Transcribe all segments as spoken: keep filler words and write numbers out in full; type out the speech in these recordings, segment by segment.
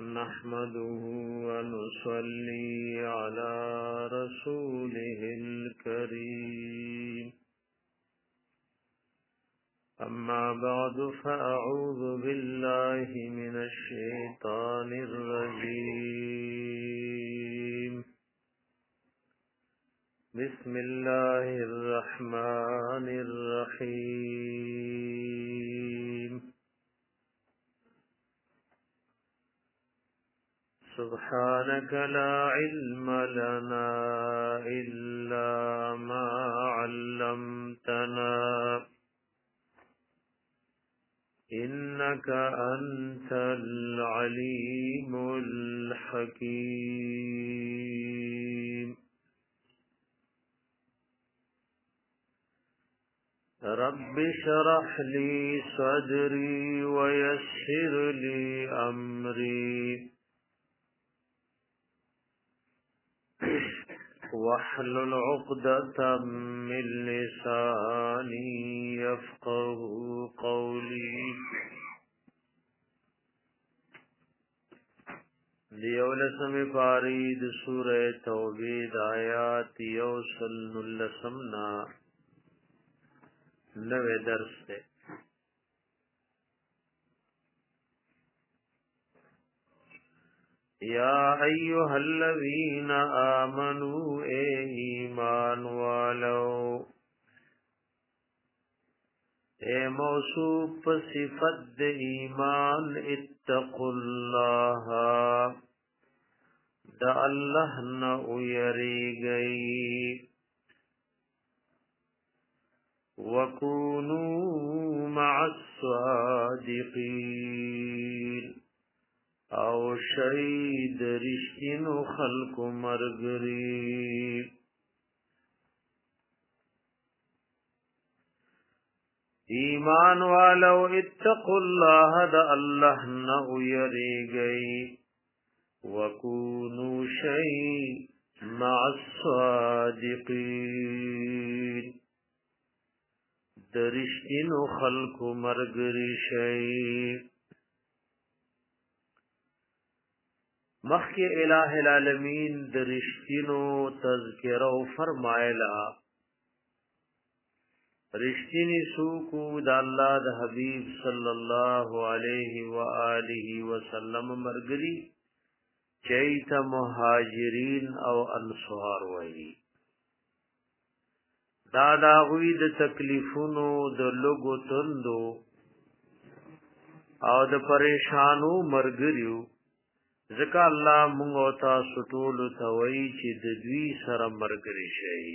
نحمده ونصلي على رسوله الكريم أما بعد فأعوذ بالله من الشيطان الرجيم بسم الله الرحمن الرحيم سبحانك لا علم لنا إلا ما علمتنا إنك أنت العليم الحكيم رب اشرح لي صدري ويسر لي أمري واحلل عقدة من لساني يفقه قولي دیولسم پارید سورہ توبید آیات یوصل نلسمنا نوے درس سے یا ایها الذین آمنوا اے ایمان والو اے موصوف صفت ایمان اتقوا اللہ دا اللہ نہ یریگئی وکونوا مع الصادقین او شهید رشتینو خلق مرگری ایمان والو اتقوا اللہ دا اللہ نہ یریگئی وکونوا شهید مع الصادقین درشتینو خلق مرگری شهید مخی الہ العالمین درشتینو تذکرہ فرمائلا رشتینی سوکو دا اللہ دا حبیب صلی اللہ علیہ وآلہ وسلم مرگری چیتا مہاجرین او انصار وئی دا داغوی دا تکلیفونو دا لگو تندو او دا پریشانو مرگریو ذکا اللہ مونږ او تاسو ټول ته وایي چې د دوی سره مرګري شي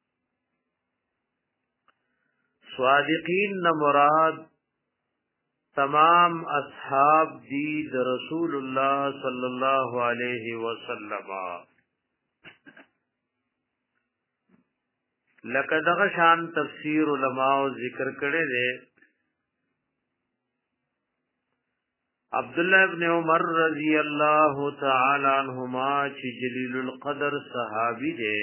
صادقین نه مراد تمام اصحاب دی د رسول الله صلی الله علیه وسلم لکه دغه شان تفسیر علماء ذکر کړي دي عبداللہ ابن عمر رضی اللہ تعالی عنہما چی جلیل القدر صحابی دے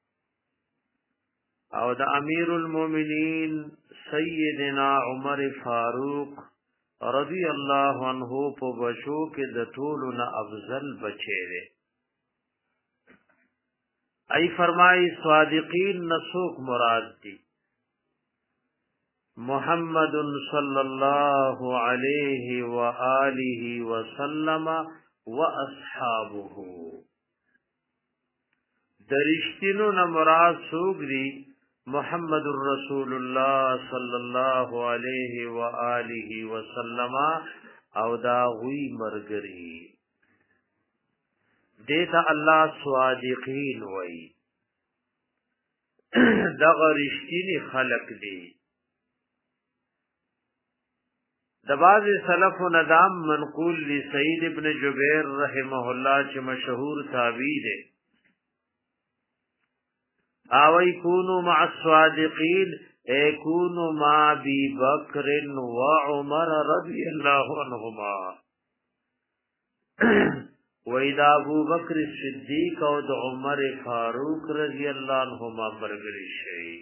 او دا امیر المومنین سیدنا عمر فاروق رضی اللہ عنہ پو بچو کے دطولنا افضل بچے دے ای فرمائی صادقین نسوک مراد دی محمد صلی اللہ علیہ وآلہ وسلم واصحابہ درشتینو نمراد سوگ دی محمد الرسول اللہ صلی اللہ علیہ وآلہ وسلم او داغوی مرگری دیتا اللہ صادقین وئی دغ رشتینی خلق دی دباز سلف و ندام منقول لی سید ابن جبیر رحمہ اللہ چی مشہور تابعی دے آوی کونو مع الصادقین اے کونو مع ابی بکر و عمر رضی اللہ عنہما ویدا ابو بکر صدیق او د عمر فاروق رضی اللہ عنہما برگری شئی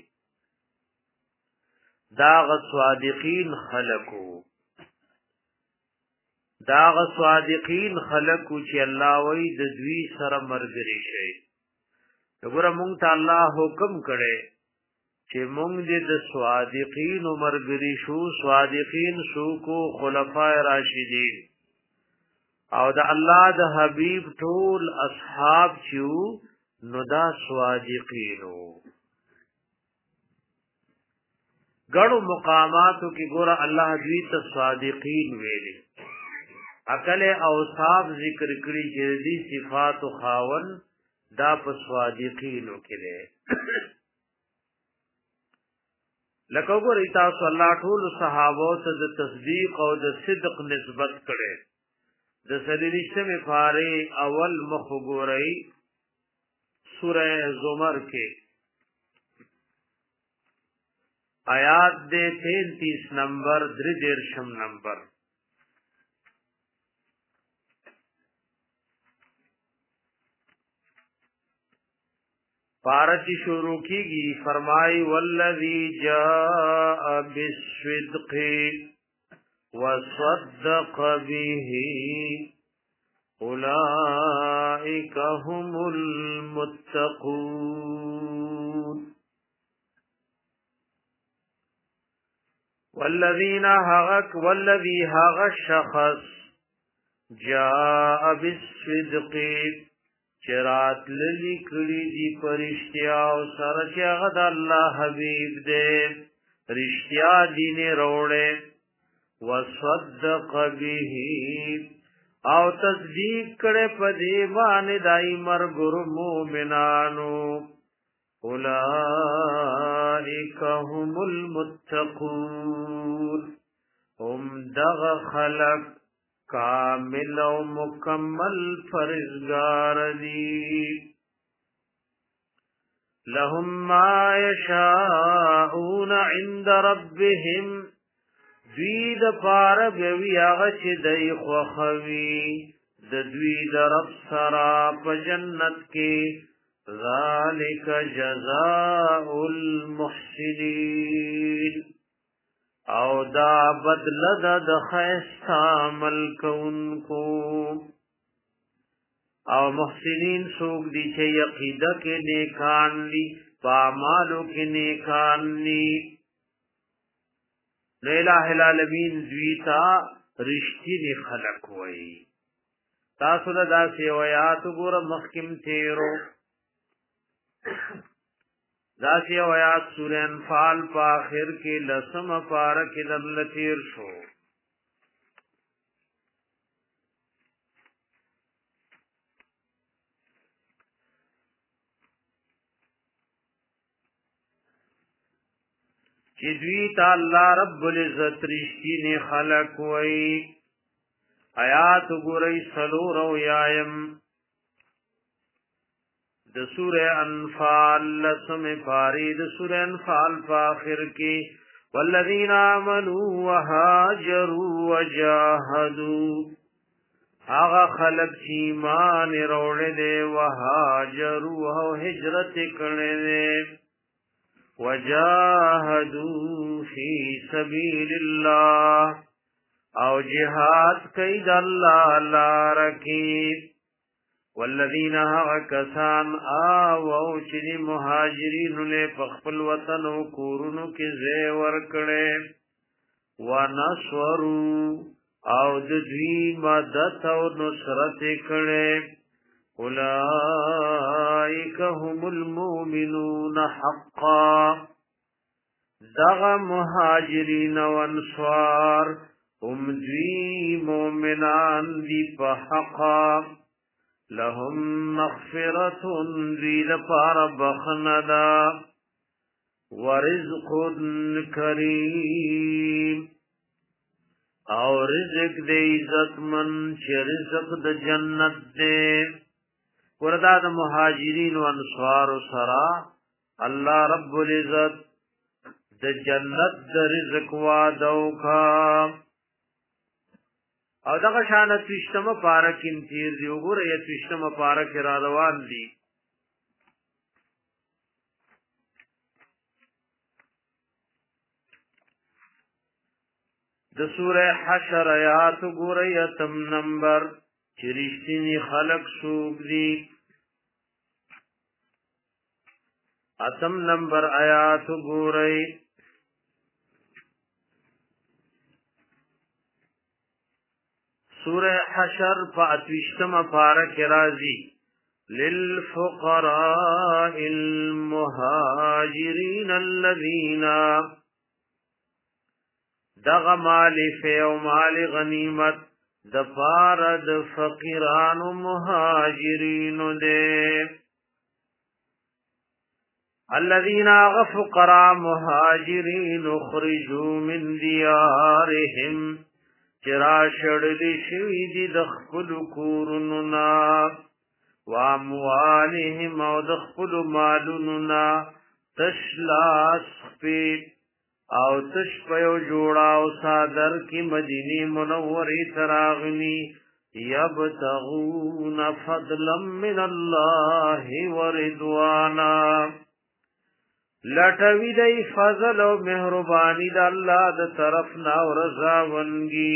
داغ صادقین خلقو داغ صادقین خلقو چې الله وی د دوی سره مرګري شي وګوره مونږ ته الله حکم کړي چې مونږ دې د صادقین مرګري شو صادقین شو کو خلفای راشدین او د الله د حبیب ټول اصحاب چې نو دا صادقینو ګړو مقاماتو کې ګوره الله دوی ته صادقین ویلي عقل اوصاف ذکر کړی چې دې صفات او خاون دا په صادقینو کې ده لکه وګورئ تاسو الله ټول صحابه ته د تصدیق او د صدق نسبت کړي د سلیشتمه پاره اول مخ وګورئ سورہ زمر کې آیات دے تینتیس نمبر دردرشم نمبر پارچی شروع کی گی فرمائی والذی جاء بالصدق وصدق به اولئک هم المتقون والذین حقق والذی حق الشخص جاء بالصدق چرات للی کړي دی پرشتیا او سره چې هغه د الله حبیب دې رښتیا دین وروړي وصدق به او تصدیق کړي په دې باندې دای مرګ مومنانو اولئک هم المتقون هم دغ خلق کامل و مکمل فرزگار دی لهم ما یشاؤون عند ربهم دوی د پار بیوی آغا چه دی خوخوی د دوی د رب سرا پا جنت کے ذالک جزاء المحسنین او دا بدل دا د خیستا عمل کونکو او محسنین سوک دی چه یقیدہ کے نیکان لی پامالو کے نیکان لی الہ العالمین دویتا رشتی نی خلق ہوئی تاسو دا سی ویاتو گورا مخکم تیرو ذاتی آیات سورہ انفال پا آخر کے لسم پارک دل تیر شو چی دویتا اللہ رب العزت رشتی نے خلق وئی آیات گوری سلور و یایم د سورہ انفال لسم پاری د سورہ انفال پا آخر کی والذین آمنوا وهاجروا وجاهدوا آغا خلق چیمان روڑے دے وهاجروا و ہجرت کرنے دے وجاهدوا فی سبیل اللہ او جہاد قید اللہ لا رکیب والذین کسان آوو چنی مہاجرین نے پخپل وطن و کورنو کی زیور کڑے ونصورو او ددوی مدد و نصرت کڑے اولئک هم المؤمنون حقا دغ مہاجرین و انصار هم دوی مومنان دی پا حقا لهم مغفرة ذی لپار بخندا ورزق کریم او رزق دے عزت من چه رزق د جنت دے وردا د مهاجرین و انصار سرا اللہ رب العزت د جنت د رزق وعدو کا او دغه شان تشتمه پارک انتیر دی وګوره یا تشتمه پارک را روان دي د سوره حشر آیات ګورئ اتم نمبر چې رښتینی خلق څوک دي اتم نمبر آیات ګورئ سوره حشر فاتوشتم پارک رازی للفقراء المهاجرين الذين دغ مال فی و مال غنیمت دفار د فقیران و مهاجرین دے الذين غفقراء مهاجرین خرجوا من دیارهم چرا شڑلی شوی دی دخپل کورننا واموالهم او دخپل مالننا تشلاس خپیت او تشپیو جوڑا او صادر کی مدینی منوری تراغنی یبتغون فضلا من اللہ ورضوانا لٹوی دی فضل او مہربانی دا اللہ دا طرفنا و رضاونگی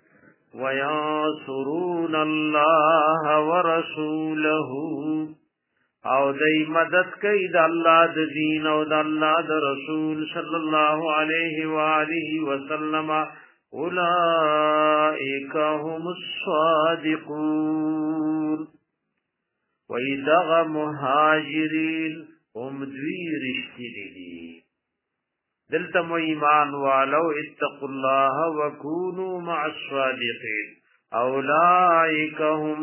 وینصرون اللہ ورسولہ او دای مدد کوي د الله د دین او د الله د رسول صلی الله علیه و آله وسلم اولئک هم الصادقون وإذا مهاجرین هم دوی رشتینی دي دلتم ایمان والو اتقوا الله وكونوا مع الصادقین اولئک هم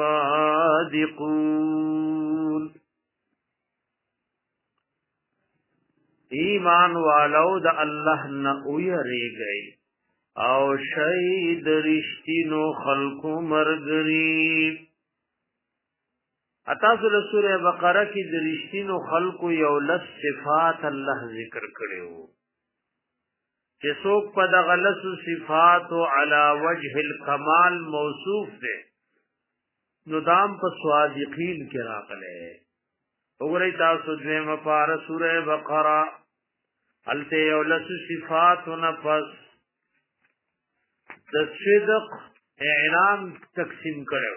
الصادقون ایمان والو د الله نه ویریږي او شهید رښتینو خلقو مرګري اتاسو له سوره بقره کې د رښتینو خلقو یو لس صفات الله ذکر کړو چې څوک په دغه لس صفات علی وجه الکمال موصوف دي نو دام په صادقین کې راغله وګورئ تاسو دغه په سوره بقره الته یو لس صفات نفس د صدق اعلان تقسیم کړو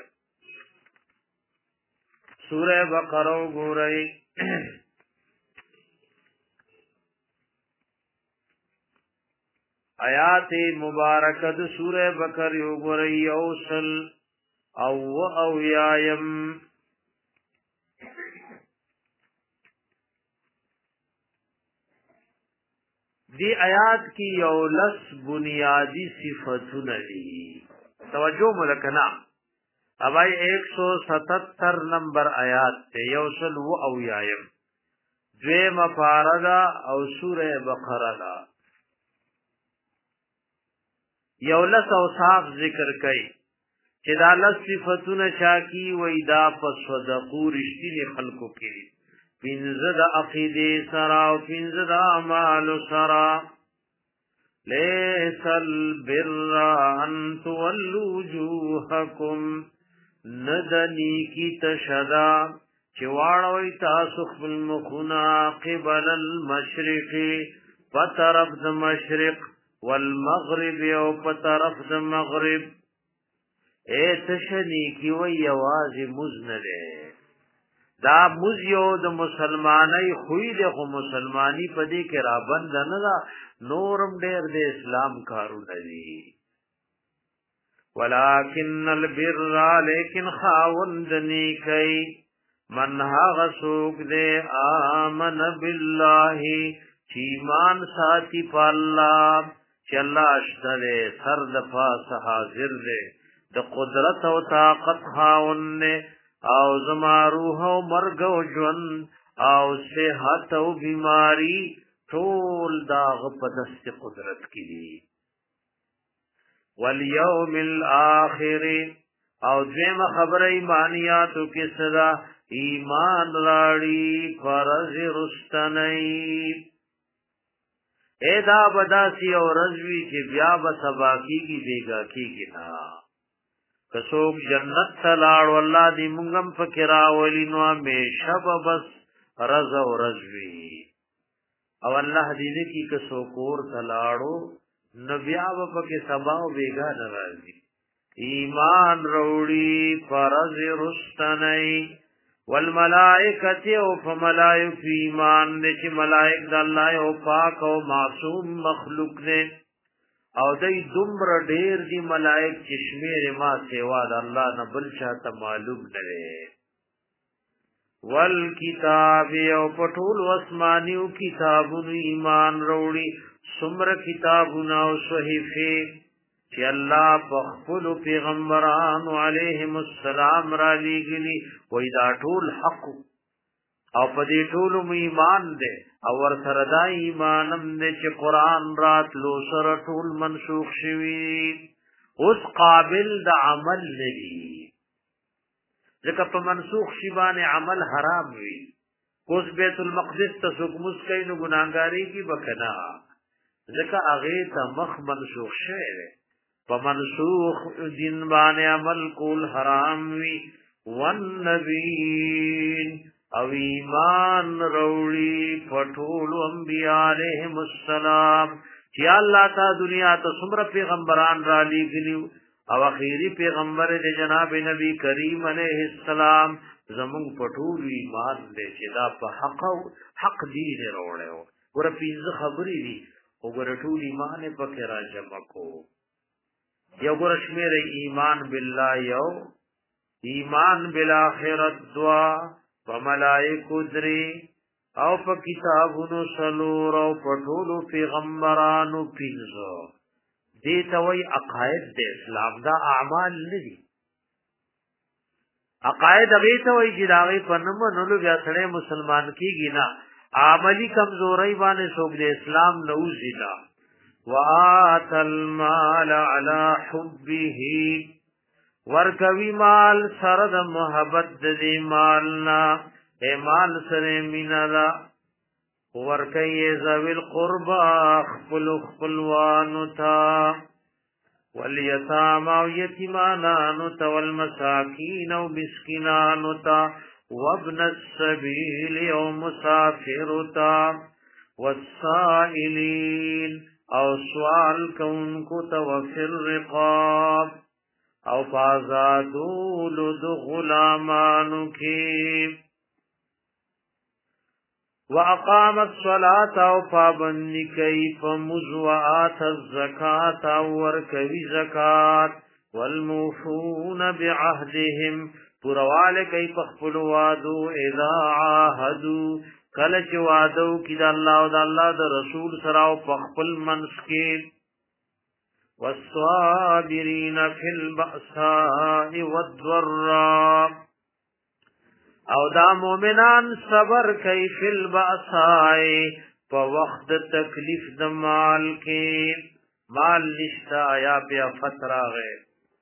سوره بقره وګورئ آیات مبارکه د سوره بقره وګورئ اوصل او او یایم دی آیات کی یو لس بنیادی صفتونه دي توجه ملکنا ابای ایک سو ستتر نمبر آیات ته یوصل و او یایم دوی مفاردا او سوره بقره دا یو لس اوصاف ذکر کئ چې دا لس صفتونه شاکی وې دا په صدقو رښتینی خلقو کې پینزه دا عقیده سرا و پینزه دا اعمال سرا لیس البر ان تولوا وجوهکم ندنی کی تشدا چواړوي تاسو خپل مخونه قبل المشرق فطرف د مشرق والمغرب او فطرف د مغرب اے تشنی کی وی आवाज مزنده دا مزیو د مسلمانای خوې د خو مسلمانی پدې کې را بند نه دا نورم ډېر د اسلام کارونه دي ولکن البر لیکن خاوند نیکی من هغه څوک دې آمن بالله چې ایمان ساتي په الله چې الله اشتره سر د پاسه حاضر دی د قدرت او طاقت خاوند او زما روح او مرګ او ژوند او صحت او بیماری ټول داغ په دست قدرت کې دي والیوم الاخر او دیم خبر ایمانیاتو کې صدا ایمان راړي فرض رستنی ادا بداسی او رضوی چې بیا به سبا کیږي بیگا کیږي نا کڅوک جنت تلاړ والله دې مونږم فکرا ولینو همیشه بس رضا او رضوی او الله دې کې کڅوک اور تلاړو نو بیا به کې سبا او بیګا ناراضي ایمان روړي فرض رستنی والملائکه او فملائک ایمان دې چې ملائک د الله او پاک او معصوم مخلوق دې او دې دومره ډېر دي ملائک چې شمیر ما سیوا د الله نه بل چاته معلوم نه والکتاب او پټول واسمانیو کتابونو ایمان وروړي څومره کتابونه او صحیفه چې الله په خپل پیغمبرانو علیهم السلام را لېږلي وای دا ټول حق او په دې ټول ایمان دې او ور سره دا ایمانم دې چې قران راتلو سره ټول منسوخ شوی اوس قابل د عمل لري ځکه په منسوخ شی باندې عمل حرام وي کوس بیت المقدس ته څوک مسکین ګناګاری کی بکنا ځکه هغه ته مخ منسوخ شوی په منسوخ دین باندې عمل کول حرام وي والنبیین او ایمان روړي پټول انبیاء علیهم السلام چې الله تعالی دنیا ته څومره پیغمبران را لېږلي او اخیری پیغمبر دې جناب نبی کریم علیہ السلام زمون پټول ایمان دې چې دا په حق او حق دین وروړو ور پیځه خبرې دي وګور ټول ایمان په کې راجمع کو یو ګور شمیر ایمان بالله یو ایمان بالآخرت دعا په ملائکو درې او په کتابونو سلور او په ټولو پیغمبرانو پینځه دې ته وایي عقاید د اسلام دا اعمال ندي عقاید هغه ته وایي چې دا غي په نوم نو بیا سره مسلمان کیږي نه عملی کمزوري باندې څوک د اسلام نوځي وآت المال على حبه ورکوي مال سره د محبت د مالنا اے مال سره مینا دا ورکوي ذوی القربا خپل خپلوانو تا والیتاما او یتیمانانو تا والمساکین او مسکینانو تا وابن السبیل او مسافر تا والسائلین او سوال کونکو توفر رقاب او فازادول دو غلامانو کی واقام الصلاة او پابندی کئی فمزوعات الزکاة او ورکوی زکاة والموفون بعهدهم پروال کئی پخپلوادو اذا عاهدو کله چې وعده وکړي د الله او د الله د رسول سره او په خپل منځ کې والصابرین فی البأساء والضراء او دا مؤمنان صبر کوي فی البأساء په وخت تکلیف د مال کې مال نشتا یا بیا فتره غه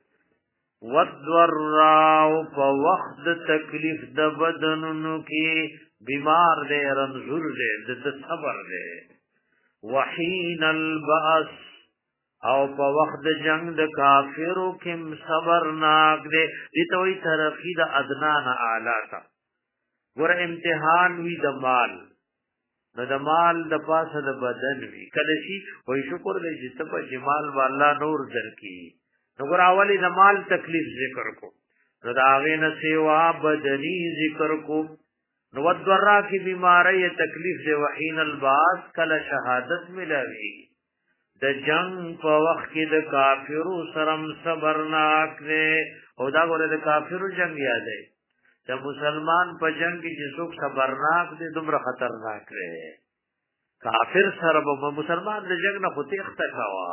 والضراء په وخت تکلیف د بدنونو کې بیمار دے رنزور دے دد صبر دے وحین البأس او پا وقت جنگ د کافرو کم صبر ناک دے دیتوی ترقی دا ادنان آلاتا ور امتحان وی د مال نو د مال د پاسه د بدن وی کلشی وی شکر دے جتا پا جمال با اللہ نور در کی نو گر اولی د مال تکلیف ذکر کو نو دا آغین سیوا بدنی ذکر کو نو ودورا کی بیماری تکلیف دے وحین الباس کل شہادت ملاوی د جنگ په وخت کې د کافرو سرم صبرناک دے او دا ګوره د کافرو جنگ یاد دی چې مسلمان په جنگ کې چې څوک صبرناک دي دومره خطرناک دی کافر سره به مسلمان د جنگ نه خو تخته کاوه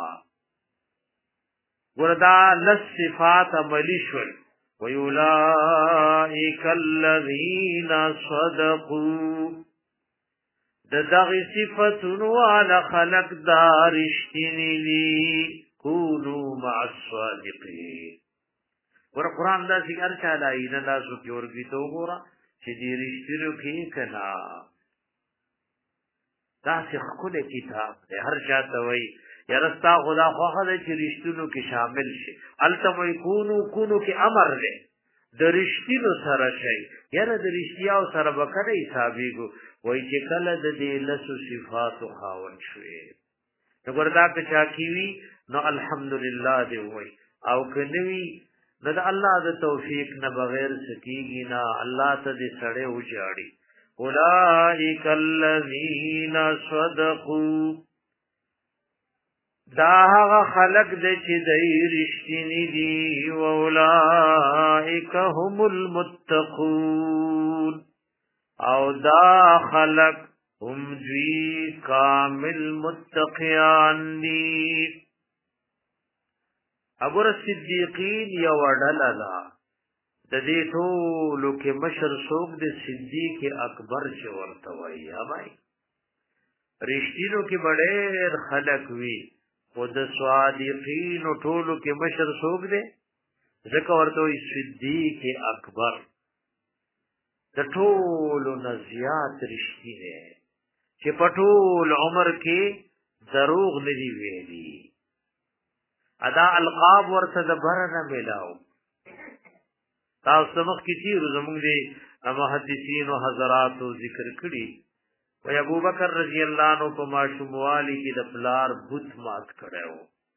ګوره دا لس صفات عملی شول وَيُولَئِكَ الَّذِينَ صَدَقُوا دغه صفاتونو والا خلق دارشتنی لی کونو مع الصادقین ور قرآن دا ذکر چاله اینا لا سو پیورګی تو ګورا چې دې رښتینو کې کنا دا څه خله کتاب هر چاته وای یرستا خدا خوخه دې چې رښتینو کې شامل شي التم یکونو کونو کې امر دې د رښتینو سره شي یره د رښتیاو سره وکړې حسابېګو وای چې کله د دې لسو صفات خاون شوي وردا که چا کیوی نو الحمدلله دی وای او کنوی نو د الله د توفیق نه بغیر سکیږي نه الله ته دې سړی وجاړي اولئک الذین صدقوا دا هغه خلق دې چې دای رښتینی دي او اولئک هم المتقون او دا خلق هم دوی کامل متقیان دي ابور صدیقین یو ډله ده د دې ټولو کې مشر څوک د صدیق اکبر چې ورته وایي هاوای رښتینو کې بډېر خلق وي او د صادقین ټولو کې مشر څوک دی ځکه ورته وایي صدیق اکبر د ټولو نه زیات رښتینی چې په ټول عمر کې دروغ نه دی ویلي ادا القاب ورته د برنه ملاو تاسو مخ کې تیر زموږ دي محدثین او حضرات ذکر کړي و ابو بکر رضی الله عنه په ماشوموالی کې د پلار بت مات کړو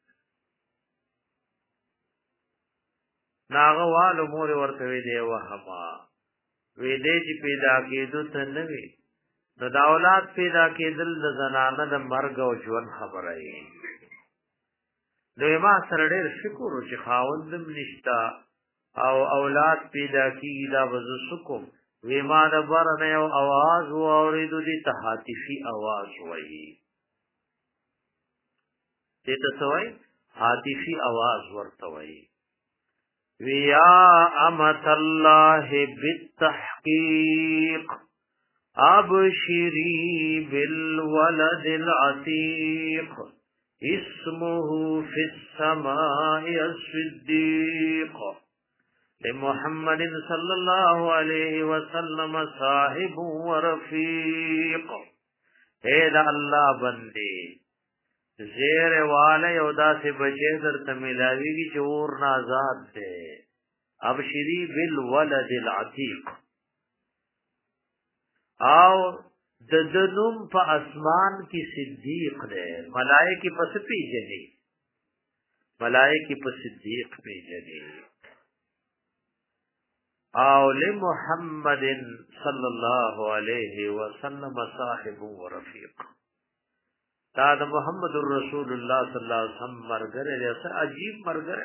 ناغوال مور ورته وی دی وهما وی دې چې پیدا کېدو ته نه وی نو د اولاد پیدا کېدل د زنانه د مرګ او ژوند خبره ای نو ما سره ډېر شکر چې خاوندم نشتا او اولاد پیدا کیږي دا وزو سکم وی ما د برنه یو आवाज و اوریدو دي تحاتفی आवाज وایي دې ته سوای حاتفی आवाज ورته وایي ویا امت الله بالتحقیق ابشری بالولد العتیق اسمه فی السماء الصدیق لمحمد صلی اللہ علیہ وسلم صاحب و رفیق اے دا اللہ بندے زیر والے او دا سے بچے در تملاوی کی چور نازاد دے ابشری بالولد العتیق او د دنم په اسمان کی صدیق دے ملائکی پس پی جنی ملائکی پس صدیق پی جنی او لمحمد صلی اللہ علیہ وسلم صاحب و رفیق تا د محمد رسول اللہ صلی اللہ علیہ وسلم مرگر ایسا عجیب مرگر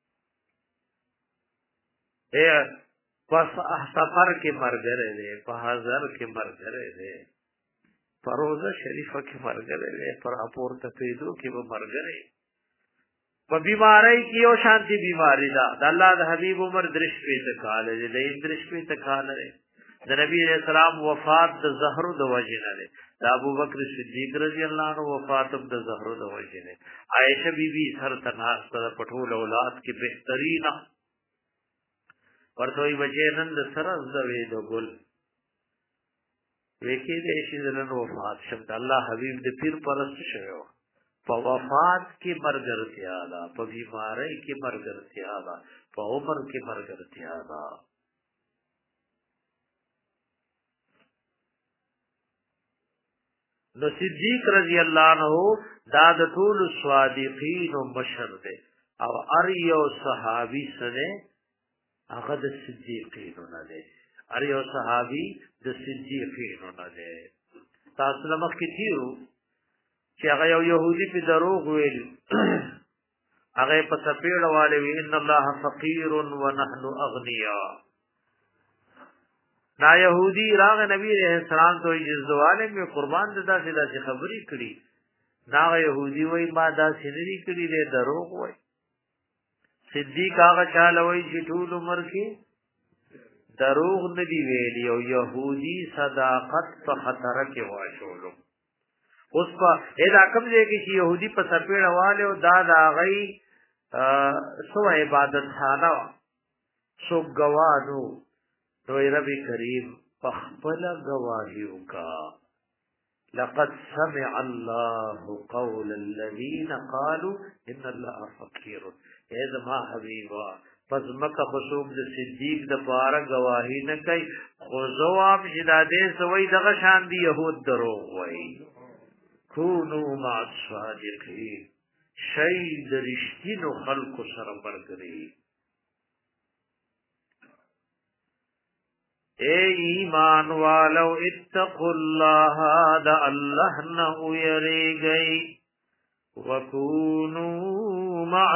اے پس سفر کے مرگر ہے پا حضر کے مرگر ہے پا روزہ شریفہ کے مرگر ہے پر اپور تپیدو کے مرگر ہے په بیماری کې یو شانتی بیماری ده د الله د حبیب عمر درش په تکاله ده د درش په تکاله ده د نبی رسول الله وفات د زهرو د وجه نه ده د ابو بکر صدیق رضی الله عنه وفات د زهرو د وجه نه عائشہ بی بی سر تناس پر پټول اولاد کې بهترین ورته وی بچی نن د سر د وې د ګل وکي دې شي دلن وفات شم د الله حبیب د پیر پرست شوی په وفات کې مرګرتیا ده په بیماری کې مرګرتیا ده په عمر کې مرګرتیا ده نو صدیق رضی الله عنه دا د ټول صادقین او مشر ده او ار یو صحابي سره هغه د صدیقین نه ده ار یو صحابي د صدیقین نه ده تاسو لمخ کې تیرو چې هغه یو يهودي په دروغ ویل هغه په سپېړه والے وی ان الله فقير ونحن اغنياء نا يهودي راغ نبی عليه السلام ته جزواله می قربان ددا سدا چې خبري کړي نا يهودي وای ما دا سری کړي دې دروغ وای صدیق هغه چاله وای چې ټول عمر کې دروغ ندی ویلی او يهودي صداقت په خطر کې واچولو اوس په ادا کوم ځای کې چې يهودي په سپېړه والے او دا د هغه سو عبادت خانه سو گواهو نو رب کریم پخپل گواهیو کا لقد سمع الله قول الذين قالوا ان الله فقير اے زما حبیبا پس مکه خصوب د صدیق د پاره گواهی نه کوي خو جواب جداده سوی دغه شان دی يهود درو وای کونو مع الصادقین شید رشتینو خلق سره مرګري اے ایمان والو اتقوا الله دا الله نہ یریږئ وکونوا مع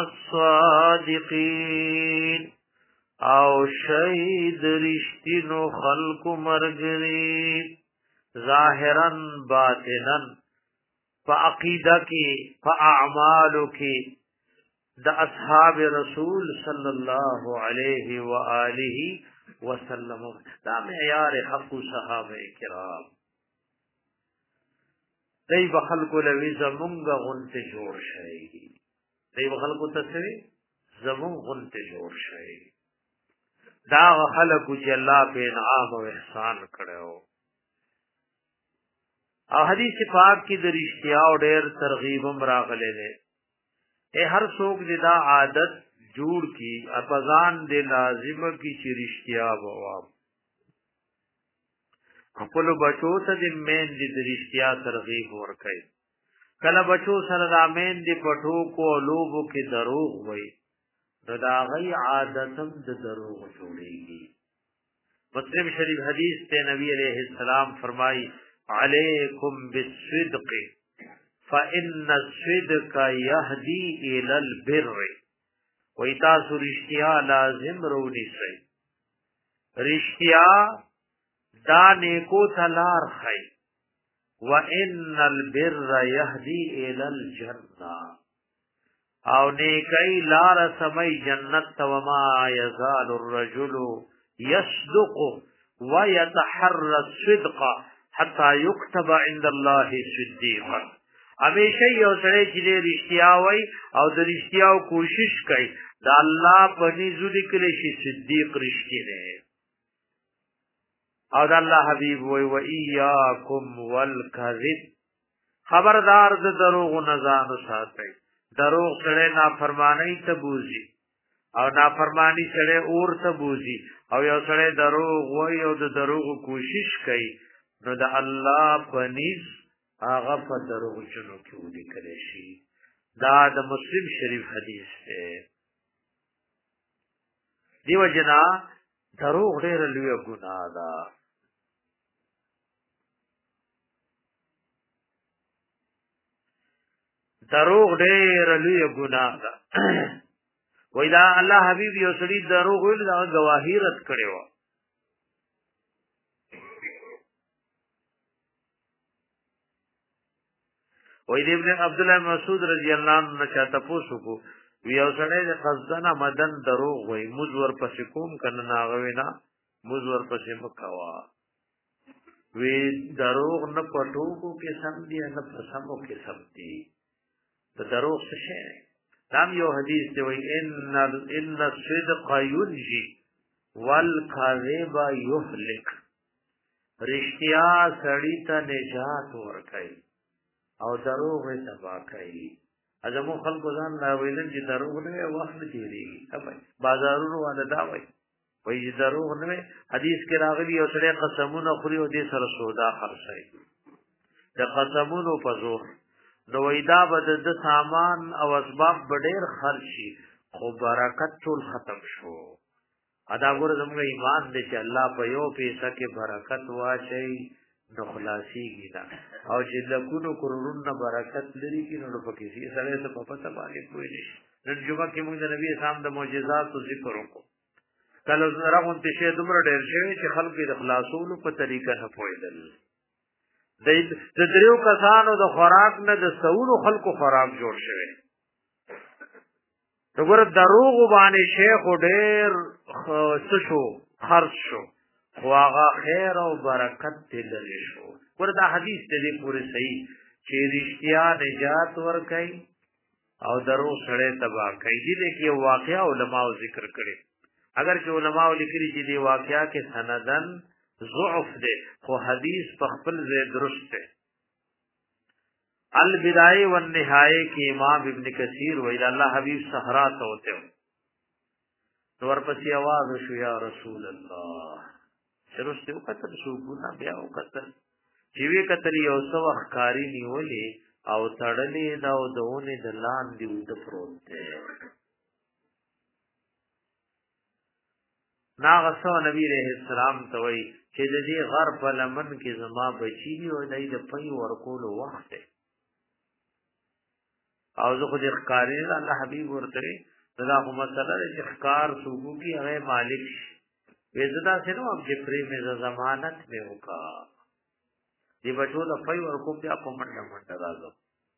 الصادقین او شید رشتینو خلق مرګري ظاهرا باطنا فعقیدہ کی فاعمالو کی دا اصحاب رسول صلی اللہ علیہ وآلہ وسلم دا معیار حق صحابہ کرام دی بخلق لوی زمونگ غنت جوڑ شئی دی بخلق تسوی زمونگ غنت جوڑ شئی دا خلقو چی اللہ پہ انعام و احسان کرو او حدیث پاک کی در اشتیاء ډیر ترغیبم راغلے دے اے ہر سوک دا عادت جوڑ کی اپزان دے لازم کی چی رشتیاء بواب اپلو بچو تا دی مین دی در اشتیاء ترغیب ورکای کلا بچو سر دا مین دی پٹھو کو لوگو کی دروغ وی دا غی عادتم دا دروغ جوڑے گی مسلم شریف حدیث تے نبی علیہ السلام فرمائی علیکم بالصدق فإن الصدق يهدي إلى البر وإتاسو رشتیا لازم رونی سی رشتیا دا نیکو تلار خی وإن البر يهدي إلى الجنة او نیکی لار سمی جنت وما يزال الرجل يصدق ويتحرى الصدق حتى يكتب عند الله صديقا ہمیشہ یو سڑے چلے رشتیا وی او د رشتیاو کوشش کئی دا اللہ پنی زودی کلی شی صدیق رشتی نے او دا اللہ حبیب وی و ایاکم والکذب خبردار د دروغ نزانو ساتی دروغ سڑے نافرمانی تبوزی او نافرمانی سڑے اور تبوزی او یو سڑے دروغ وی او د دروغ کوشش کئی نو دا اللہ پنیز آغا پا دروغ چنو کیوں لکلے شی دا دا مسلم شریف حدیث ہے دیو جنا دروغ دیر لوی گناہ دا دروغ دیر لوی گناہ دا وی دا اللہ حبیب یو سڑی دروغ ویل دا گواہی رد کرے وا وید ابن عبداللہ مسعود رضی اللہ عنہ نچا تپوسو کو وی او سڑے دے قصدنا مدن دروغ وی مزور پسی کوم کنن آغوینا مزور پسی مکوا وی دروغ نا پٹوکو قسم دی نا پسمو قسم دی دروغ سشے نام یو حدیث دی وی ان الصدق ینجی والکذب یهلک رشتیا سڑی تا نجات ورکائی او دروغ تبا کوي ازمو خلکو ځان لا ویلن چې دروغ نه وخت تیریږي تبا بازارونو والا دا وایي وایي دروغ نه حدیث کې راغلی او سره قسمونه خوري او دې سره سودا خرڅي د قسمونو په زور نو وېدا بد د سامان او اسباب ډېر خرچي خو برکت ټول ختم شو ادا ګور زموږ ایمان دې چې الله په یو پیسه کې برکت واچي نو خلاصي گینا او چې لکونو کرورونو برکت لري کې نو پکې سي سره څه په پته باندې کوی نشي نن جمعه کې موږ د نبی اسلام د معجزات او ذکر وکړو کله راغون ته شه دومره ډېر شوی چې خلک د خلاصولو په طریقه نه پوهیدل د دریو کسانو د خوراک نه د سونو خلکو خوراک جوړ شوی وګوره دروغ باندې شیخ ډېر څه شو خرج شو خو هغه خیر او برکت دلری شو وردا حدیث دې پوره صحیح چې رښتیا نجات ورکړي او درو سره تبا کوي دې کې واقعا علماء ذکر کړي اگر چې علماء لیکلي چې دې واقعا کې سندن ضعف ده خو حدیث په خپل ځای درست ده البدایه والنهایه کې امام ابن کثیر ویل الله حبیب صحرا ته وته نور پسې आवाज شو یا رسول الله شروسته وکتل شو ګنا بیا وکتل چې وی کتل یو څو ښکاری نیولې او تړلې دا او دونه د لاندې ود پروت دی ناغسو نبی علیہ السلام ته وی چې د دې غر په لمن کې زما بچی دی او دای د پي ورکول وخت دی او زه خو دې ښکاری الله حبیب ورته دا کوم مسله چې ښکار سوګو کی هغه مالک وېزدا سينو اب چې پرې مې ضمانت مې وکا دی بچو د پي ورکوم بیا په منډه منډه راځو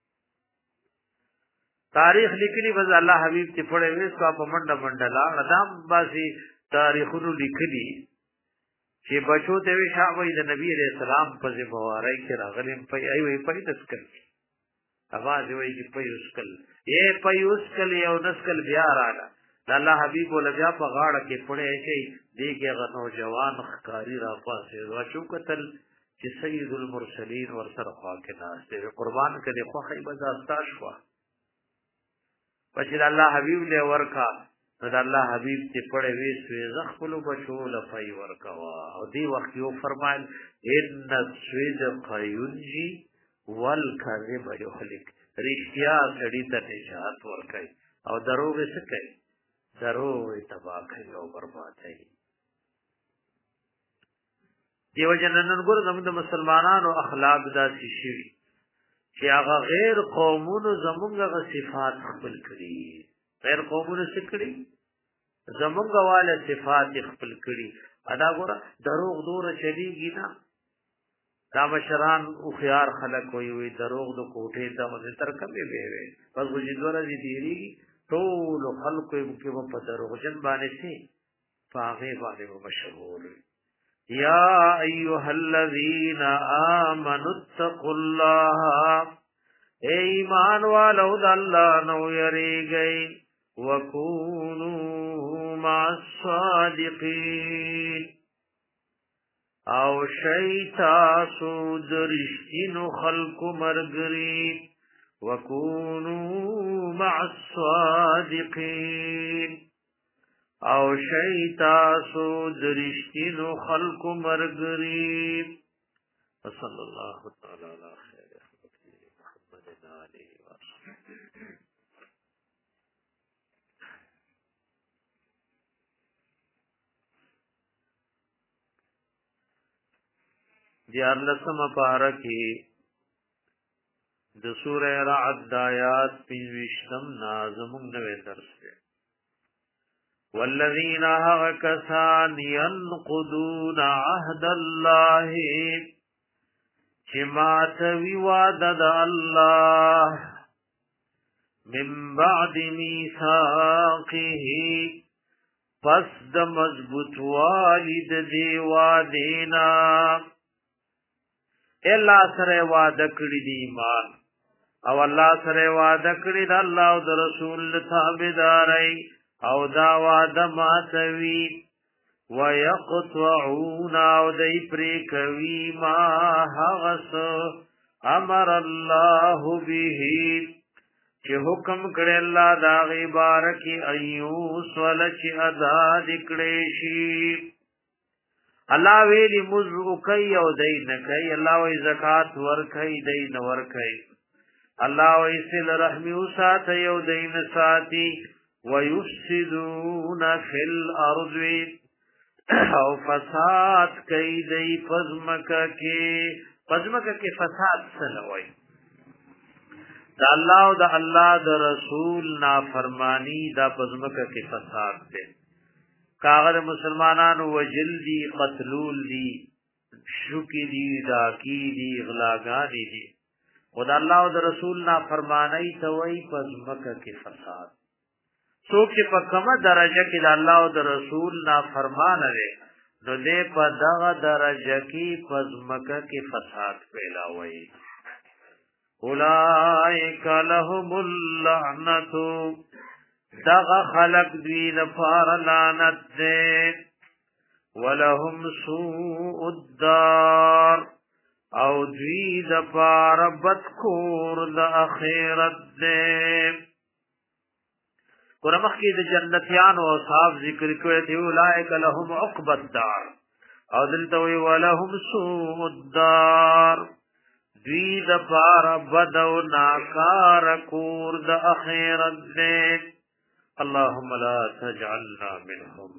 تاریخ لیکلی بس الله حبیب چې پړې وې سو په منډه منډه لا غدام باسي تاریخونو لیکلی چې بچو ته وی شابه د نبی رسول الله په ذمہواری کې راغلم په ای وی په تسکل اواز وی چې په یوسکل یې په یوسکل یو نسکل بیا راغله الله حبیب ول بیا په غاړه کې پړې شي دیګه غنو جوان خکاری را پاسه واچو قتل چې سید المرسلین ور سره خوا کې ناشته قربان کړي خو خی بازار شو پښې الله حبیب له ورکا دا الله حبیب چې پړې وې سوې زخلو بچو لفای ورکوا او دی وخت یو فرمایل ان سوید قیونجی والکذب یخلق رښتیا سړی ته نجات ورکای او دروغ څه کوي دروغ تباہ کوي او برباد کوي دیو جنن ګور زموږ د مسلمانانو اخلاق داسې شي چې هغه غیر قومونو زمونږه صفات خپل کړي غیر قومونو څه کړي زمونږه والا صفات خپل کړي ادا ګور دروغ دور چلیږي نه دا مشران او خيار خلق وي وي دروغ د کوټه د تر کمې به وي پس وجدوره دي دیری ټول خلق کې په دروغ جن باندې سي پاغه باندې مشهور یا ایها الذین آمنوا اتقوا الله ایمان والو د الله نو یریږي وکونوا مع الصادقین او شیطا سود رشتینو خلق مرگری وکونو مع الصادقین او شیطا سود رشتینو خلق مرگری صلی اللہ تعالی علی خیر محمد علیہ وسلم دیار لسم پارکی د سورہ رعد دایات پینوشتم نازمون نوے درس پہ والذین هغکسان ینقضون عهد اللہ چمات ویوادد اللہ من بعد میثاقه پس د مضبوط والد دیوادینا الله سره وعده کړی دی ایمان او الله سره وعده کړی دی الله او د رسول تابعداري او دا وعده ماتوي ويقطعون او دای پرې کوي ما هغس امر الله به چې حکم کړی الله دا غي بارکی ايوس ولچ ادا دکړې شي الله ویلی مزو کوي او دین کوي الله وی زکات ور کوي دین ور کوي الله وی سل رحم او سات یو دین ساتي ويفسدون في الارض او فساد کوي دی پزمکه کې پزمکه کې فساد سلوي دا الله او دا الله د رسول نافرمانی دا پزمکه کې فساد دی کاغذ مسلمانانو وجل دی قتلول دی شوکی دی داکی دی اغلاگانی دی خدا اللہ و دا رسول نا فرمانی توئی پس مکہ کی فساد سوک چی پا کم درجہ کی دا اللہ و دا رسول نا فرمان رے نو دے پا دغ درجہ کی پس مکہ کی فساد پیلا ہوئی اولائک لهم اللعنتو دغه خلق دوی لپار لعنت دے ولهم سوء الدار او دوی لپار بدکور دا اخیرت دے قرآن کی دا جنتیان و صاحب ذکر کوئے اولئک لهم عقب الدار او دلتوی ولهم سوء الدار دوی د پار بدو ناکار کور د اخرت دې اللهم لا تجعلنا منهم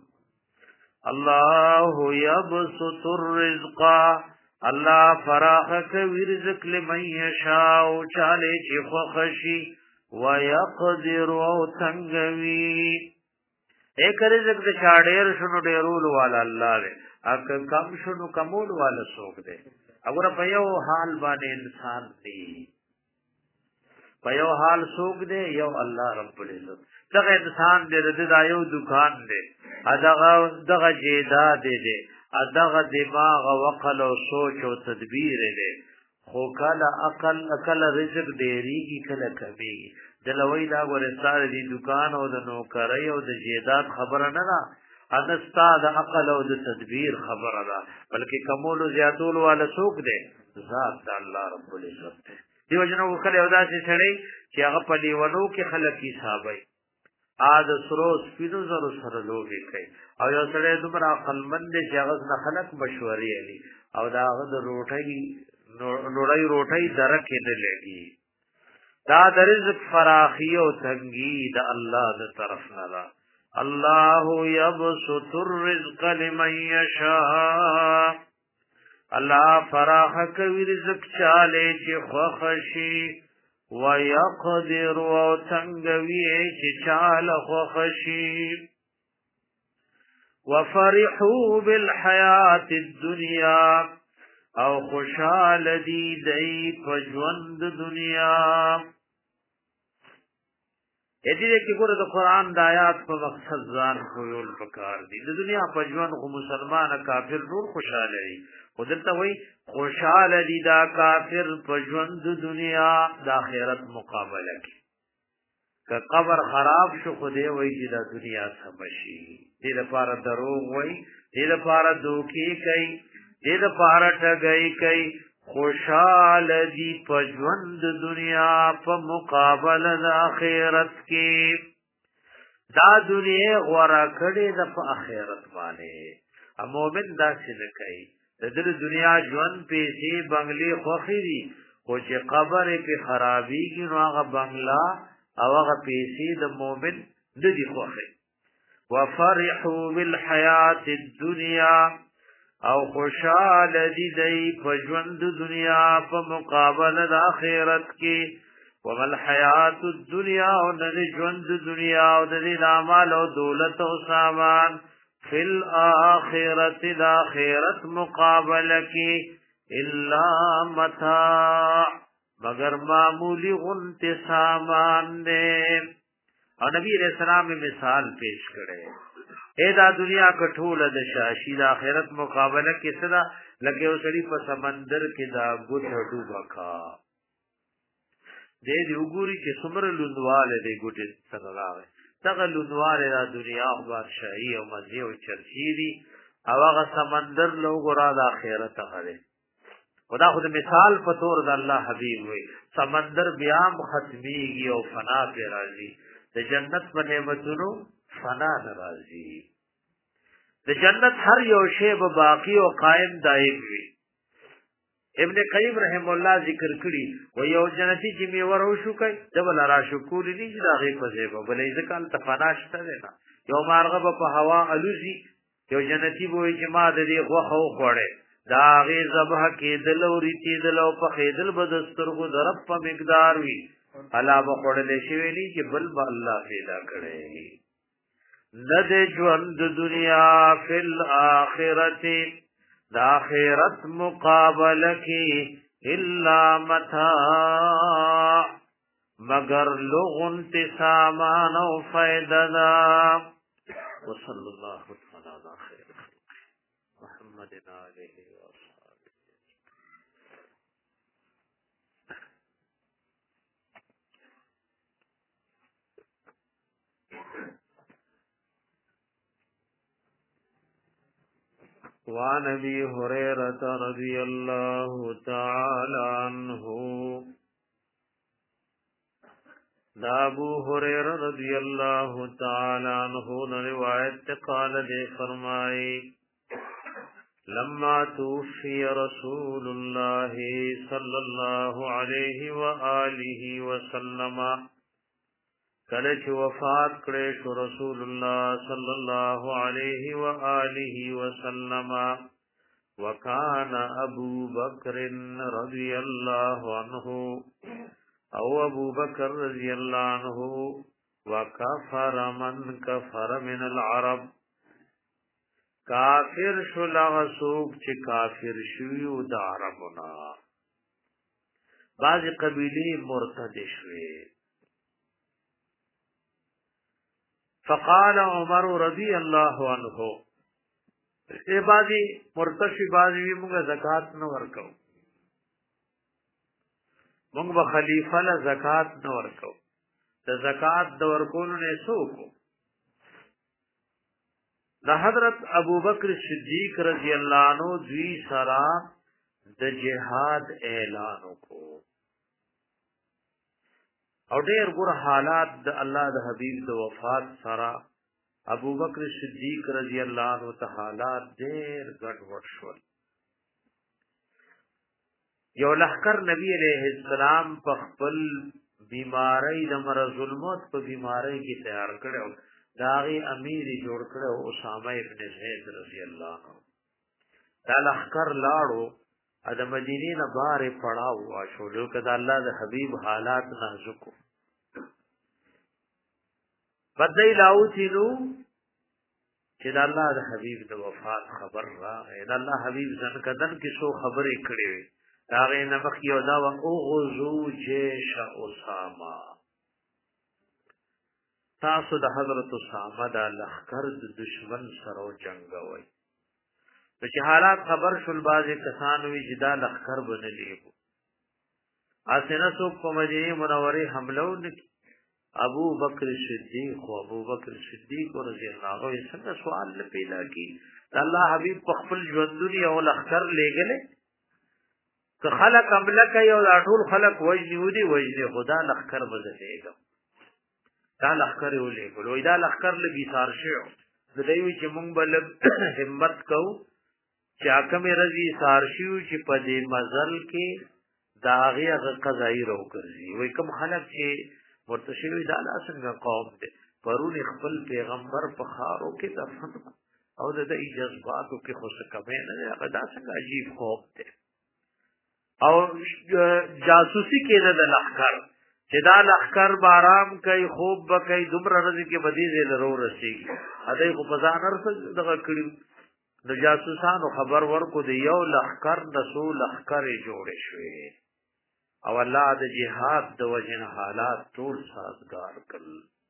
الله يبسط الرزق الله فراخ کوي رزق لمن يشاء چاله چې خوښي ويقدر او تنگوي ایک رزق د چاډیر شنو ډیرول والا الله دې اک کم شنو کمول والا سوق دې اگر په یو حال باندې انسان دی په یو حال سوق دې یو الله رب العزت دغه انسان دې د یو دکان دې ادغه دغه جیدا دې دې ادغه دماغ او عقل او سوچ او تدبیر دې خو کله عقل عقل رزق ډیریږي کله کمیږي دلوي دا ورساره دي دکان او د نوکرۍ او د جیدات خبره نه ده انستا د عقل او د تدبیر خبره ده بلکې کمول او زیاتول والا څوک دی ذات د الله رب العزت دی دیو جنو کله یو داسې سړی چې هغه په لیونو کې خلک حسابي ا د سرو سپینو زرو سره لوبي کوي او یو سړی دومره عقلمند دی چې هغه نه خلک مشورې علي او دا هغه د روټي نوړی روټي درکې نه لګي دا د رزق فراخی او تنگی د الله د طرف نه ده الله يبسط الرزق لمن يشاء الله فراخ کوي رزق چاله چې خوښي ويقدر او تنگوي چې چاله خوښي وفرحوا بالحياة الدنيا او خوشحال دی دی پجوند دنیا ایدی دی که گوره دا قرآن دا آیات پا مقصد زان خویول پکار دی دا دنیا پجوند خو مسلمان کافر نور خوشحال دی خودلتا وی خوشحال دی دا کافر پجوند دنیا دا خیرت مقابلہ کی که قبر خراب شو خوده وی دی دا دنیا سمشی دی دا پارا دروغ وی دی دا پارا دوکی کئی دې د پاره ټګي کوي خوشحال دي پجوند دنیا په مقابله د آخرت کې دا دنیا غوړه کړي د په آخرت باندې ا مؤمن دا څه نه کوي د دې دنیا ژوند پیسې بنگلي خوخي دي خو چې قبر کې خرابيږي نو هغه بنگلا او هغه پیسې د مؤمن د دي خوخي وفرحوا بالحیات الدنیا او خوشحال دی دی پجوند دنیا په مقابله د آخرت کې ومل حیات الدنیا او د ژوند دنیا او د اعمال او دولت او سامان فی الاخرت د آخرت مقابله کې الا متاع مگر معمولی غنت سامان دے او نبی علیہ السلام مثال پیش کرے اے دا دنیا کټول د شاشي د آخرت مقابله کې صدا لګي او سړي په سمندر کې دا ګوت ډوبا کا دې دی وګوري چې څومره لوندواله دی ګوت سره راغی څنګه لوندواله د دنیا اخبار شایي او مزي او چرچی دي او هغه سمندر لو ګرا د آخرت هغه خدا خود مثال په تور د الله حبيب وي سمندر بیا ختميږي او فنا پر راځي د جنت په نعمتونو فنا ناراضی د جنت هر یو شی به باقی او قائم دائم وي ابن قیم رحم الله ذکر کړي و یو جنتی چې می ورو شو کوي دبل را شکول دي چې دا غي په ځای په بلې ځکه تفناشته نه یو مارغه په هوا الوزي یو جنتی وې چې ما د دې غوخه خوړې دا غي ذبح کې دل او ریتی دل او په خیدل بدسترغو ضرب په مقدار وي الا بخړلې شي ویلي چې بل به الله پیدا کړي ند ژوند دنیا فی الاخرت دا آخرت مقابله کی الا متاع مگر لغن تسامان و فیدنا وصلی اللہ تعالی علی خیر محمد علیہ وآلہ وعن ابي هريره رضي الله تعالى عنه دا ابو هريره رضي الله تعالى عنه روایت قال دے فرمائے لما توفي رسول الله صلى الله عليه وآله وسلم کله چې وفات کړي شو رسول الله صلی الله علیه و آله وسلم وکانا ابو بکر رضی الله عنه او ابو بکر رضی الله عنه وکفر من کفر من العرب کافر شو لغسوک چې کافر شویو د عربنا بعض قبیله مرتد شوی فقال عمر رضی الله عنه اے بازی مرتشی بازی موږ زکات نه ورکو موږ به خلیفہ له زکات نه ورکو د زکات د ورکولو نه څوک د حضرت ابو بکر صدیق رضی الله عنه دوی سرا د جهاد اعلان وکړو او ډېر ګور حالات د الله د حبیب د وفات سره ابو بکر صدیق رضی الله عنه تعالی ډېر ګډ وډ شول یو لخر نبی علیہ السلام په خپل بیماری د مرض الموت په بیماری کې تیار کړو داغي امیر جوړ کړو اسامه ابن زید رضی الله عنه دا لخر لاړو د مدینې نه بارې پړاو واشو لو کدا الله د حبیب حالات نازکو بدای لاو تینو چې د الله د حبیب د وفات خبر راغی د الله حبیب ځن کدن کې سو خبرې کړې وي دا غي نفخ یو دا او غزو جيش اسامه تاسو د حضرت اسامه د لخر د دشمن سره جنگوي چې حالات خبر شول بازي کسان وی جدا لخر بنلې اسنه سو په مدینه منوره حمله وکړه ابو بکر صدیق او ابو بکر صدیق رضی الله عنه څنګه سوال پیدا کی الله حبیب په خپل ژوندونی او لخر لګلې که خلق عمله کوي او ټول خلق وجنی ودی وجنی خدا لخر بدلېګا دا لخر ولې ګلوې دا لخر لګي سار شو د دوی چې مونږ بل همت کو چې حکم رضی سار شو چې په دې مزل کې داغه قضایی رو کوي وای کوم خلق چې ورتشوی دا څنګه قوم دي پرون خپل پیغمبر په خارو کې دفن او د دې جذباتو کې خو څه کمه نه دا څنګه عجیب خوب دي او جاسوسی کې د لخر چې دا لخر بارام کوي خوب بکای دومره رزق کې بدیزه لرو رسیږي اده خو بازار سره دغه کړي د جاسوسانو خبر ورکو دی یو لخر د سو لخر جوړ شوی او الله د جهاد د وجن حالات ټول سازگار کړل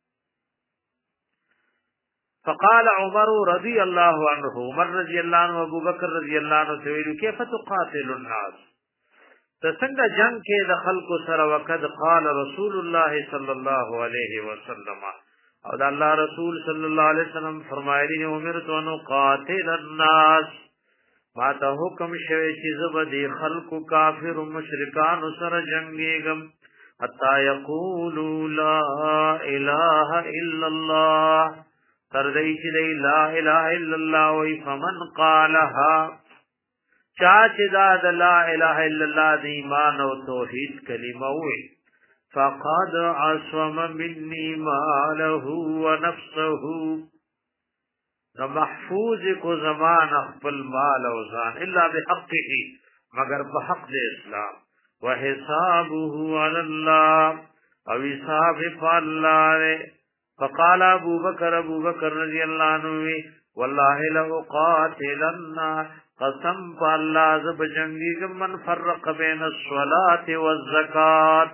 فقال عمر رضی الله عنه عمر رضی الله عنه ابو بکر رضی الله عنه ویل کیف تقاتل الناس تسنګ جنگ کې د خلق سره وقد قال رسول الله صلی الله علیه وسلم او د الله رسول صلی الله علیه وسلم فرمایلی امرت ان قاتل الناس ما ته حکم شوی چې زبدي خلق کافر او مشرکان سره جنگيګم حتا یقولوا لا اله الا الله تر دې چې لا اله الا الله وي فمن قالها چا چې دا لا اله الا الله د ایمان او توحید کلمه وي فقد عصم مني ماله ونفسه نو محفوظ کو زمان خپل مال او ځان الا بحقه مگر په حق د اسلام وحسابه على الله او حساب الله فقال ابو بکر ابو بکر رضی الله عنه والله لو قاتلنا قسم بالله ذب جنگی من فرق بین الصلاة والزکات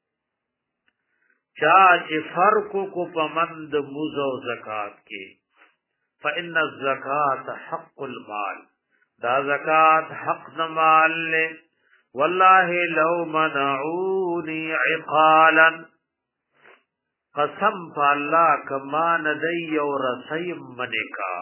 چا چې فرق کو پمند موز او زکات کې فإن الزکات حق المال دا زکات حق مال له والله لو منعوني عقالا قسم بالله کما ندی او رسیم منکا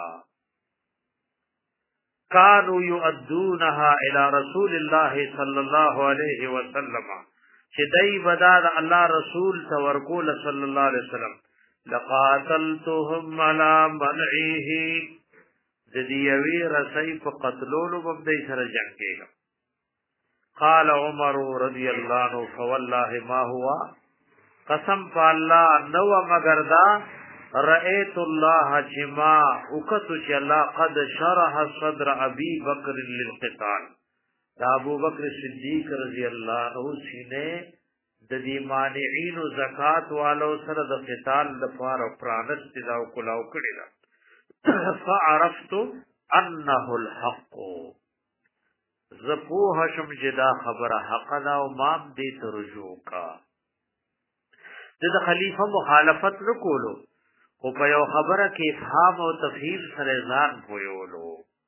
كانوا يؤدونها الى رسول الله صلى الله عليه وسلم چې دای بداد الله رسول تورکول صلی الله علیه وسلم لقاتلتهم على منعه د دې یوې رسۍ په قتلولو به دې سره جنگ کېږي. قال عمر رضی الله عنه فوالله ما هو قسم بالله نو مگر دا رأيت الله جما وکتو چې الله قد شرح صدر ابي بکر للقتال. دا ابو بکر صدیق رضی الله عنه سینه د دې مانعين زکات والو سره د قتال لپاره پرانست دا او کلاو کړی دا. فعرفت انه الحق زپو هشم جدا خبره حق دا او مام دې ترجو کا. د خلیفہ مخالفت وکولو او په یو خبره کې افهام او تفهیم سره ځان پویولو.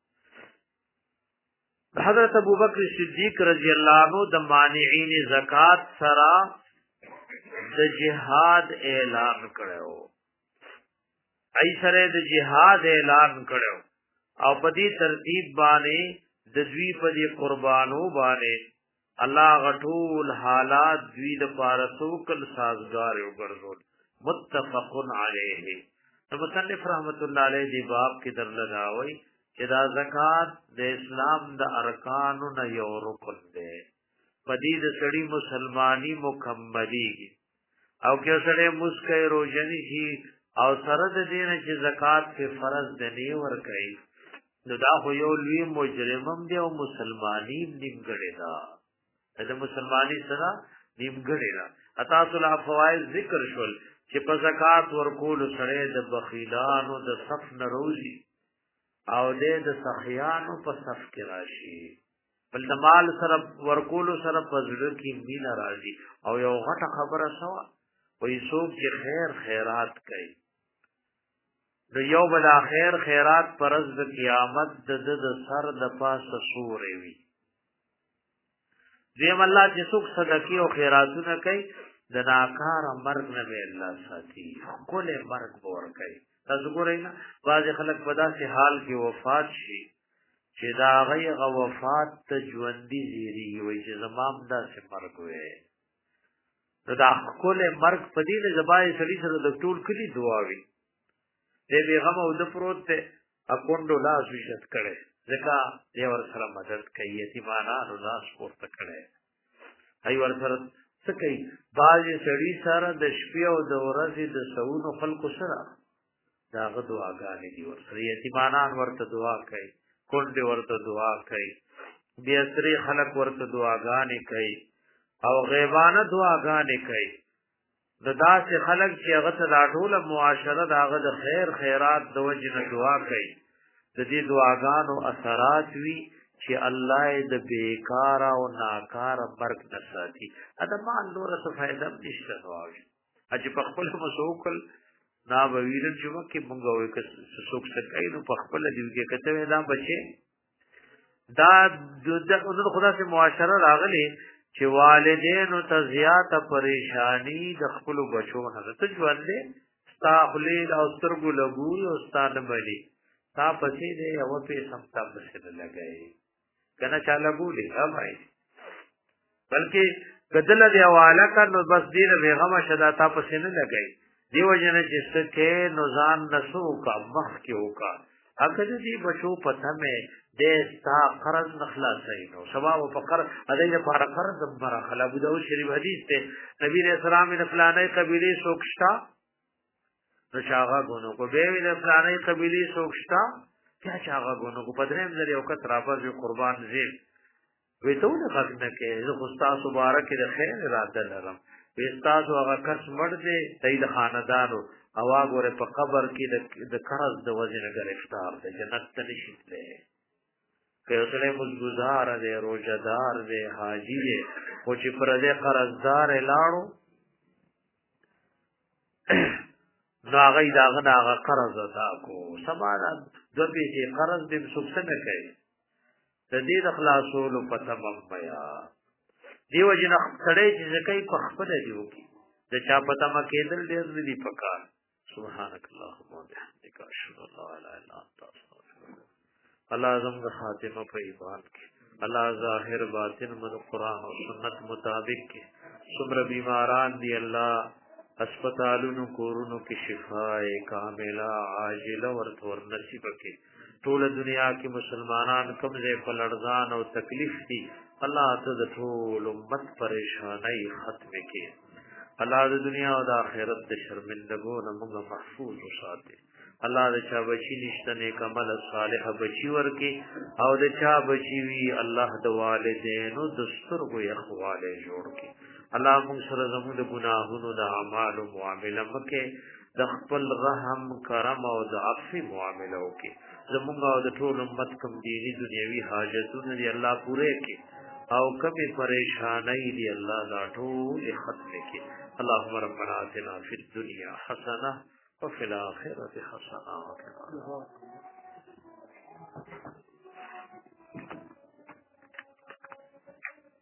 حضرت ابوبکر صدیق رضی الله عنه د مانعین زکات سره د جهاد اعلان کړو. ای سره د جهاد اعلان کړو او په دې ترتیب باندې د دوی په دې قربانو باندې الله غټول حالات دوی د پارسوکل سازگار وګرځول. متفقن علیه. مصنف رحمت الله علیه دی باب کې در لگاوي چې دا زکات د اسلام د ارکانو نه یو رکن دی. پدې د سړی مسلمانی مکملی او کې سړی مسکه روزنی شي او سره د دین چې زکات په فرض دی ور کوي نو دا خو یو لوی مجرمم دی او مسلمانی نیمګړی دا. د مسلمانی سره نیمګړی دا. اتاصل فوائد ذکر شول چې په زکات ورکول سره د بخیلانو د صف نه روزي او د سخیانو په صف کې راشي. بل د مال سره ورکول سره په زړه کې مینه راځي او یو غټه خبره سوا وې څوک چې خیر خیرات کوي د یو بل خیر خیرات پرز د قیامت د د سر د پاسه سورې وي. دیم الله چې څوک صدقې او خیراتونه کوي د ناکار مرګ نه به الله ساتي. کوله مرګ ور کوي. تاسو ګورئ نه بعض خلک په داسې حال کې وفات شي چې دا غیغه وفات ته ژوندۍ زیری وي چې زمام داسې مرګ وي. دا کوله مرګ په دې زبای سړي سره د ټول کلی دعا وي. دې بیغم او د پروت ته اکوندو لاس وشت کړي ځکه دې ور سره مدد کوي. یتیمانو لاس پورته کړي. هي ور سره څه کوي. باز سړي سره د شپې او د ورځې د سونو خلکو سره داغه دعاګانې دي. ور سره یتیمانان ورته دعا کوي. کونډې ورته دعا کوي. بیا سری خلک ورته دعاګانې کوي او غیبانه دعاګانې کوي. د داسې خلک چې هغه ته دا ټوله معاشره داغه د خیر خیرات د وجې نه دعا کوي د دې دعاګانو اثرات وي چې الله د بیکار او ناکار مرګ نه ساتي. دا مال نور څه فائدہ نشته واوي. اج په خپل مسوکل نا بویل چې وکه مونږ وې که څوک څه کوي نو په خپل دی کې کته دا بچي دا د خدا سے معاشره راغلي چې والدین ته زیاته پریشانی د خپل بچو نه ته ژوندې ستا خلیل او سترګو لګوي او ستانه بلی تا پسې دې او په سمتا پسې لګای کنه چا لګولې هاي بلکې بدل دی حواله کړ نو بس دې بیغمه شدا تا پسې نه لګای. دیو جن چې څکه نوزان نسو کا مخ کې وکا اګه دې بچو پته مې دې ستا قرض نخلاصي نو سبا او فقر اده لپاره قرض برا خلا ابو داود شریف حدیث ته نبی رسول الله نے فلانه قبیله سوکشتا نو چاغه غونو کو به وی فلانه قبیله سوکشتا کیا چاغه غونو کو پدریم لري او کتر افز قربان زی وی ته نه غږ نه کې زه خوستا مبارک دې خیر اراده لرم. وستاسو هغه کس مړ دی د خاندانو اوا ګوره په قبر کې د قرض د وزن گرفتار دی جنت ته نشي تللی. که اوسله مزګزار دی روزدار دی حاجی دی خو چې پر دې قرضدار لاړو نو هغه داغه هغه قرض ادا کو سمانه د پیسې قرض دې څه نه کوي د دې د خلاصولو پته مبیا دیو جن خړې چې زکای په خپل دیو کې د چا پتا ما کېدل دې دې پکار. سبحانك اللهم وبحمدك اشهد ان لا اله الا انت استغفرك. الله اعظم خاتمه په ایمان کې الله ظاهر باطن من قرآن او سنت مطابق کې څومره بیماران دی الله अस्पतालों कोरोनो की शिफाए कामिला आजिला वर्त वर नसीब के टोल दुनिया के मुसलमानान कमजे पलड़जान और तकलीफ थी अल्लाह तद टोल उम्मत परेशानी खत्म के अल्लाह द दुनिया और आखिरत द शर्मिंदगो न मुंग महफूज साथे अल्लाह द चा बची निश्तने कमल सालिह बची वर के और द चा बची वी अल्लाह द वालिदैन दस्तूर को अखवाले जोड़ के अल्लाह मुंग सर जमूद गुनाहों द अमाल व मुआमिला मके द खपल रहम करम और द अफ़ी मुआमिला के जमुंगा और द टोल उम्मत कम दीनी दुनियावी हाजतों दी अल्लाह पूरे के आओ कभी परेशानी दी अल्लाह दा टोल खत्म के अल्लाहुम्मा रब्बना आतिना फिद दुनिया हसना व फिल आखिरति हसना व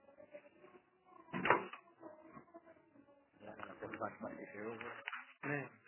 क़िना अज़ाबन्नार।